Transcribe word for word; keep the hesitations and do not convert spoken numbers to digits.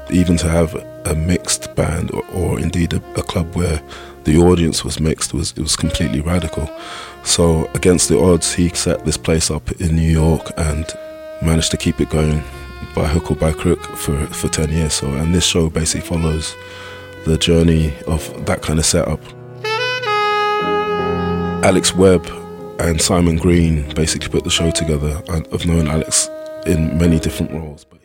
even to have a mixed band or, or indeed a, a club where the audience was mixed was it was completely radical. So against the odds, he set this place up in New York and managed to keep it going by hook or by crook for, for ten years. So, and this show basically follows the journey of that kind of setup. Alex Webb and Simon Green basically put the show together. I've known Alex in many different roles. But